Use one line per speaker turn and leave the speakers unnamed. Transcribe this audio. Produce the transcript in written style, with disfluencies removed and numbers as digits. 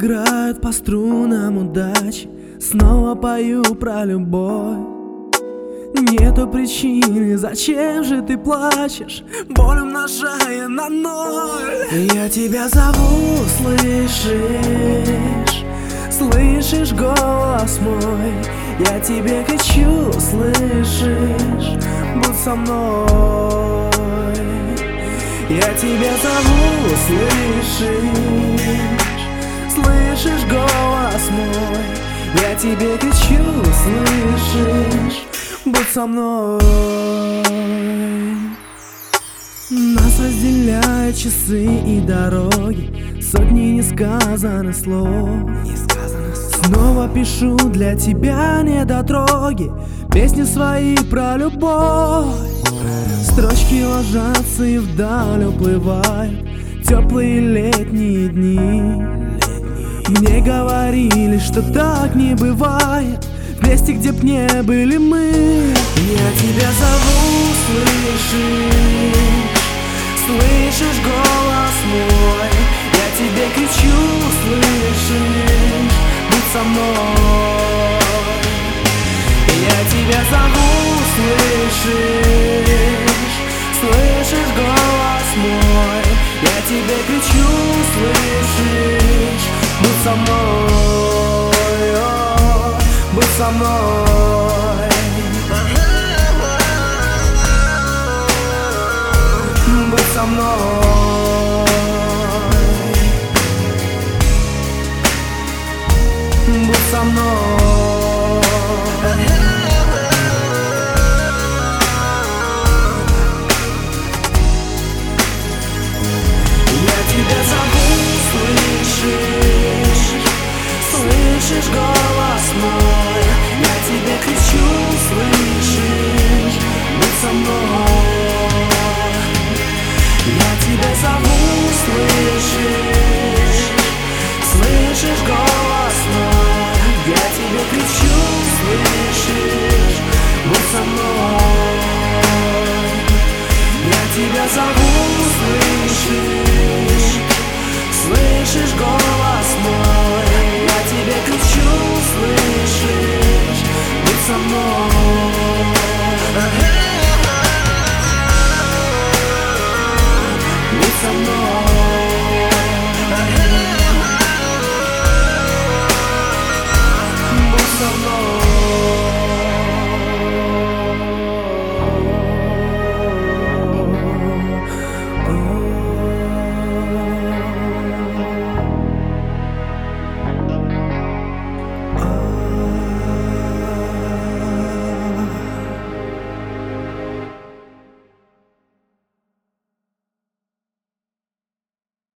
играют по струнам удачи, снова пою про любовь. Нету причины, зачем же ты плачешь, боль умножая на ноль. Я тебя зову, слышишь? Слышишь голос мой? Я тебе кричу, слышишь? Будь со мной. Я тебя зову, слышишь? Слышишь голос мой? Я тебе кричу, слышишь? Будь со мной. Нас разделяют часы и дороги, сотни несказанных слов. Снова пишу для тебя недотроги, песни свои про любовь. Строчки ложатся и вдаль уплывают теплые летние дни. Мне говорили, что так не бывает в месте, где б не были мы. Я тебя зову, слышишь? Слышишь голос мой? Я тебе кричу, слышишь? Будь со мной. Я тебя зову, слышишь? Слышишь голос мой? Я тебе кричу, слышишь? Будь со мной, будь со мной. Будь со мной. Будь со мной. Я тебя зову, слышишь? Слышишь голос мой? Я тебе кричу, слышишь? Будь со мной. Я тебя зову, слышишь? Слышишь голос мой? Я тебе кричу, слышишь? Будь со мной. Я тебя зову, слышишь? Слышишь голос мой? Я тебе кричу, слышишь? Будь со мной.